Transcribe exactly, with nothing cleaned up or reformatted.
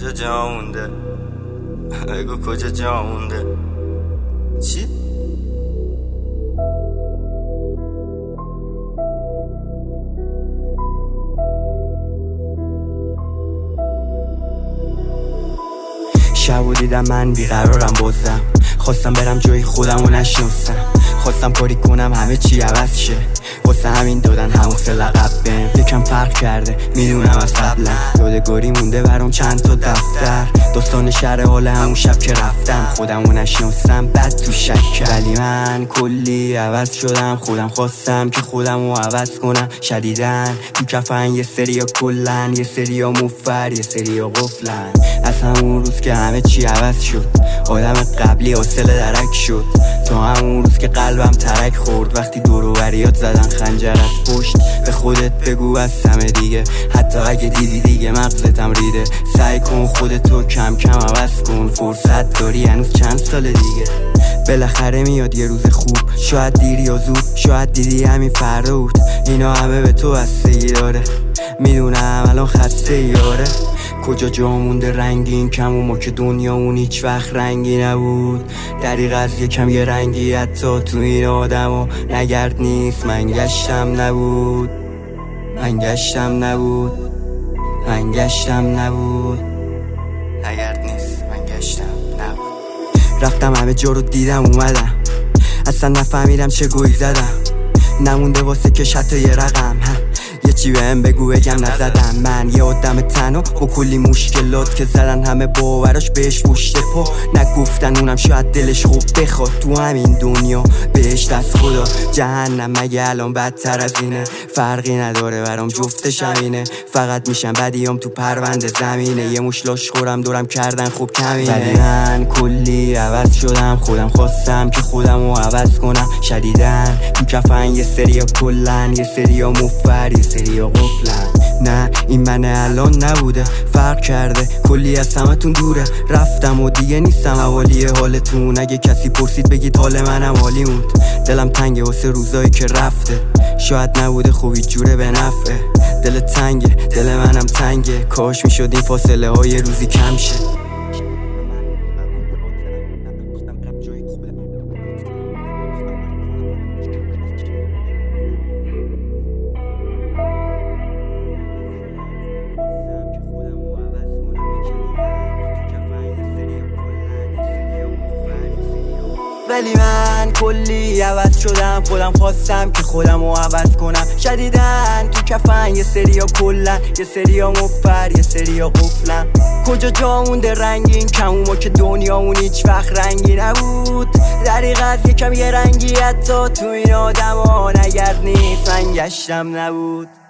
کجا جا مونده؟ بگو کجا جا مونده؟ چی؟ شبو دیدم من بیقرارم بازم، خواستم برم جای خودمو نشناسم، خواستم کاری کنم همه چی عوض شه، واسه همین دادن همون سه لقب بهم. یکم فرق کرده میدونم از قبلا، یادگاری مونده برام چند تا دفتر، داستان شهر حال همون شب که رفتم، خودمو نشناسم بد تو شک، ولی من کلی عوض شدم، خودم خواستم که خودمو عوض کنم. شدیدن تو کفن یه سریا کلن، یه سریا مفر، یه سریا قفلن. از همون روز که همه چی عوض شد، آدم قبلی حاصل درک شد، تا همون روز که قلبم ترک خورد، وقتی دور و بریات زدن خنجر از پشت. به خودت بگو از همه دیگه، حتی اگه دیدی دیگه مغزتم ریده، سعی کن خودتو کم کم عوض کن، فرصت داری هنوز چند سال دیگه. بالاخره میاد یه روز خوب، شاید دیر یا زود، شاید دیدی همین فردا بود، اینا همه به تو بستگی داره، میدونم الان خسته یاره. کجا جا مونده رنگین کم و ما که دنیامون هیچ وقت رنگی نبود، دریغ از یکم یه رنگی حتی تو این آدم و نگرد نیست. من گشتم نبود، من گشتم نبود، من گشتم نبود، نگرد نیست، من گشتم نبود. رفتم همه جا رو دیدم اومدم، اصلا نفهمیدم چه گویی زدم، نمونده واسه کش حتی یه رقم. یه چی بهم بگو بگم نزدم، من یه آدم تنها با کلی مشکلات که زدن همه باوراش بهش پشت پا نگفتن، اونم شاید دلش خوب بخواد تو همین دنیا بهش دست خدا. جهنم مگه الان بدتر از اینه؟ فرقی نداره برام جفتش همینه، فقط میشم بدیام تو پرونده زمینه، یه مش لاش خورم دورم کردن خوب کمینه. ولی من کلی عوض شدم، خودم خواستم که خودمو عوض کنم. شدیدن تو کفن یه سریا کلن، یه سریا مفر، یه سریا قفلن. نه این من الان نبوده، فرق کرده، کلی از همتون دوره، رفتم و دیگه نیستم حوالی حالتون. اگه کسی پرسید بگید حال منم عالی موند، دلم تنگه واسه روزایی که رفته، شاید نبوده خوبی جوره به نفعه. دل تنگه، دل منم تنگه، کاش میشد این فاصله های روزی کم شه. ولی من کلی عوض شدم، خودم خواستم که خودمو عوض کنم. شدیدن تو کفن یه سریا کلن، یه سریا مفر، یه سریا قفلن. کجا جا مونده رنگین کم و ما که دنیامون هیچ وقت رنگی نبود، دریغ از یکم یه رنگی حتی تو این آدم ها نگرد نیست. من گشتم نبود.